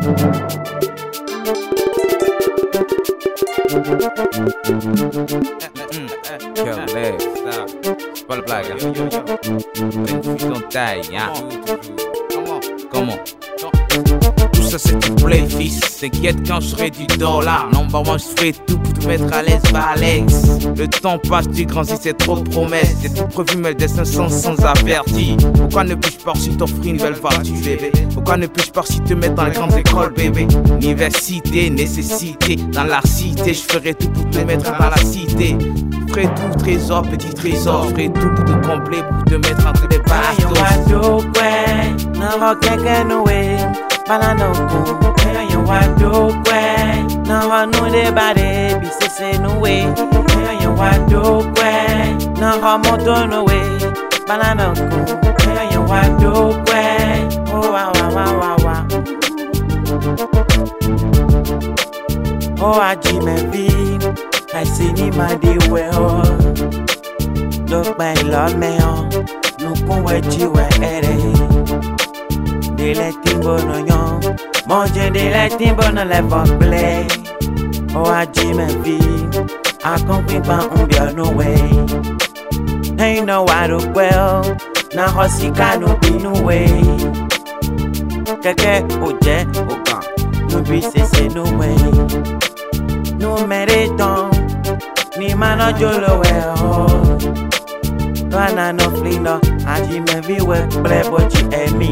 C'est pas le blague, hein. T'es une fille dans taille, hein. Comment? Tout ça c'est du play, fils. T'inquiète quand je serai du dollar. Number one, je ferai tout pour te mettre à l'aise, Alex. Le temps passe, tu grandis, c'est trop de promesses. C'est tout prévu, mais le destin sans averti. Pourquoi ne puis-je pas si t'offrir une nouvelle voiture, bébé? Pourquoi ne puis-je pas si te mettre dans les grandes écoles, bébé? Université, nécessité, dans la cité. Je ferai tout pour te mettre dans la cité. Je ferai tout, trésor, petit trésor. Je ferai tout pour te combler, pour te mettre entre les bastos. You want to quit? Now I know the body be say no way. You want to quit? Now I'm on no way. Banana go. You want to quit? Oh wow wow wow wow. Oh I dream me feel. I see ni my day well. Look my love me on. Look where you were headed. They let him go no young. Manger des lettres bonnes les vents play. Oh I dream and feel. I compris pas un bien no way. Ain't no way to well. Na hosika no be no way. Keke oje okan. No be c'est no way. No méritant. Ni mano jolo well. Toi na no flee no. I dream and feel well. Play but you and me.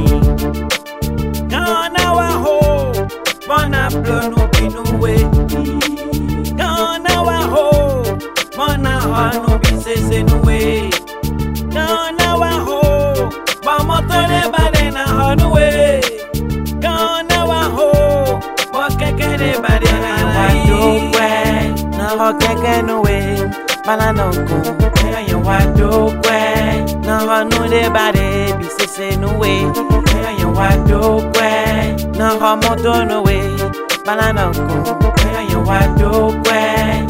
Mona blow no be no way. Gonna wa ho. Mona ha no be say no way. Gonna wa ho. Mama tole bade na ha no way. Gonna wa ho. Mo keke de bade na wa do kwe. Na ho keke no way. Bala no ko. You wa do kwe. Na ha no de bade be say no way. You wa do kwe. Na ha mo do no way. Banana go, you want to quit?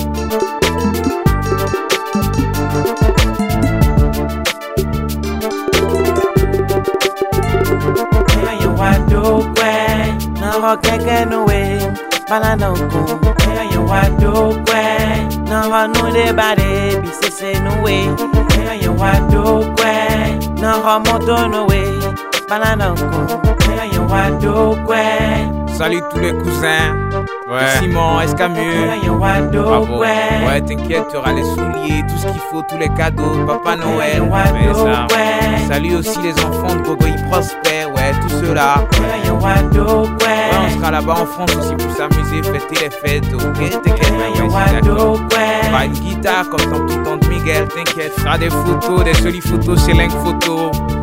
You want to quit? Now I can't no way. Banana go, you want to quit? Now I know the body be say no way. You want to quit? Now I'm on no way. Banana go, you want to quit? Salut tous les cousins. Ouais. Simon, Escamus. Bravo. Ouais, t'inquiète, tu auras les souliers, tout ce qu'il faut, tous les cadeaux. Papa Noël. Ouais, ça. Salut aussi les enfants de Gogo, ils prospèrent. Ouais, tous ceux-là. Ouais, on sera là-bas en France aussi pour s'amuser, fêter les fêtes. Ok, t'inquiète, ouais, c'est d'accord. On aura une guitare comme ton petit tante Miguel, t'inquiète. On fera des photos, des jolies photos chez Link Photo.